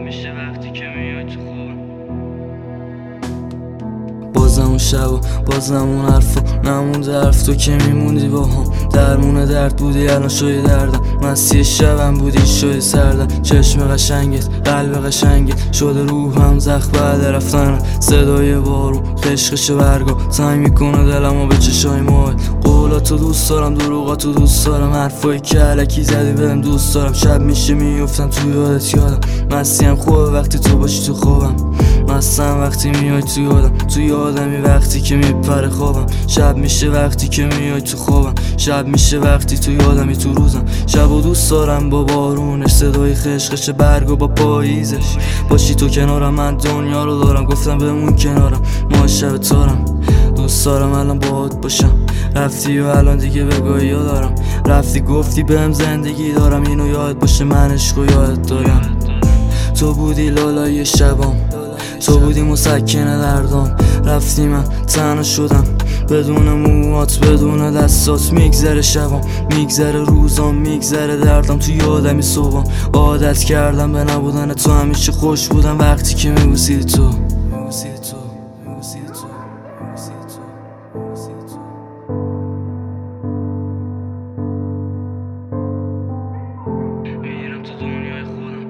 میشه وقتی که میای تو خوبم. بازم اون شب و بازم اون حرفا نمونده حرف، تو که میموندی با هم. درمون درد بودی الان شوی دردم، مسیح شبم بودی شوی سردم. چشم قشنگت قلب قشنگت شده روحم زخم بعد رفتن. صدای بارون خشخش برگا سعی میکنه دلمو به چشای ماه. قولاتو دوست دارم دروغاتو دوست دارم، حرفایی که الکی زدی بهم دوست دارم. شب میشه میفتم تو یادت یادم، مسیم خوبه وقتی تو باشی تو خوابم. مستم وقتی میای تو یادم، تو یادمی وقتی که میپره خوابم. شب میشه وقتی که میای تو خوابم، شب میشه وقتی تو یادمی تو روزم. شبو دوست دارم با بارونش، صدای خشخش برگا با پاییزش. باشی تو کنارم من دنیا رو دارم، گفتم بمون کنارم ما شب تارم. دوست دارم الان باهات باشم، رفتی و الان دیگه بگاهی ها دارم. رفتی گفتی بهم زندگی دارم، اینو یاد باشه من عشقو یاد دارم. تو بودی لالای شبام، تو بودی مسکن دردام. رفتی من تنها شدم بدون موهات بدون دستات. میگذره شبام میگذره روزام میگذره دردم، تو یادمی صبحام. عادت کردم به نبودن تو، همیشه خوش بودم وقتی که میبوسیدی تو. میرم تو دنیای خودم،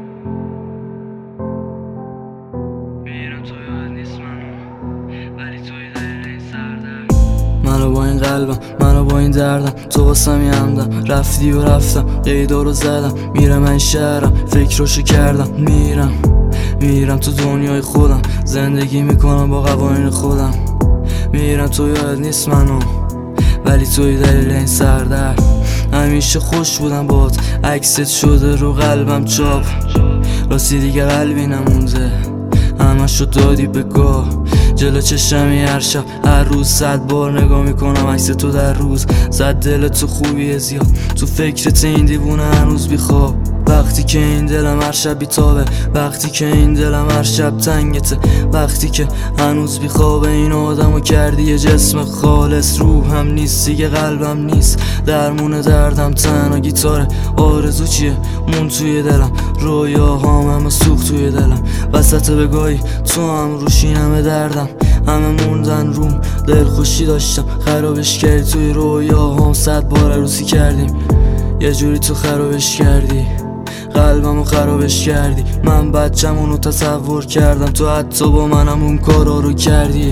میرم تو یاد نیست منو، ولی توی دلیل این سردرد. منو با این قلبم منو با این دردم، تو واسم یه همدم. رفتی و رفتم قیدا رو زدم، میرم این شهرم فکرشو کردم. میرم تو دنیای خودم، زندگی میکنم با قوانین خودم. میرم تو یاد نیست منو، ولی توی دلیل این سردرد. همیشه خوش بودم بات، عکست شده رو قلبم چاپ. راستی دیگه قلبی نمونده، همشو دادی به گاه. جلو چشمی هر شب هر روز 100 بار نگاه میکنم عکس تو در روز. زد دل تو خوبیه زیاد، تو فکرت این دیوونه هنوز بیخواب. وقتی که این دلم هر شب بیتابه، وقتی که این دلم هر شب تنگته، وقتی که هنوز بیخوابه. این آدمو کردی یه جسم خالص، روحم نیست دیگه قلبم نیست. درمون دردم تنها گیتاره، آرزو چیه مون توی دلم. رویاهام همه سوخت توی دلم، وسط بگاهی تو هم روشین همه دردم. همه موندن روم دلخوشی داشتم، خرابش کردی توی رویاهام. 100 بار عروسی کردیم یه جوری تو خرابش کردی، قلبمو خرابش کردی. من بچه‌مونو تصور کردم، تو حتی با منم اون کارا رو کردی.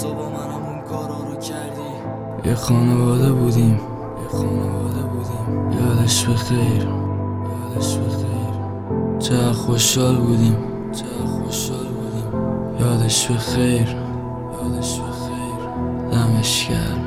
یه خانواده بودیم یادش بخیر، چه خوشحال بودیم یادش بخیر، دمش گرم.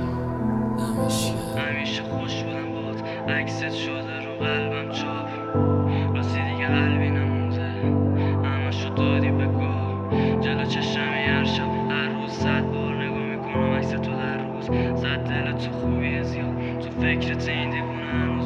همیشه خوش بودم بات، عکست شده رو قلبم چاپ. راستی دیگه قلبی نمونده، همشو دادی به گاه. جلو چشمی هر شب هر روز 100 بار نگاه میکنم عکس تو در روز. زد دل تو خوبیه زیاد، تو فکرت این دیوونه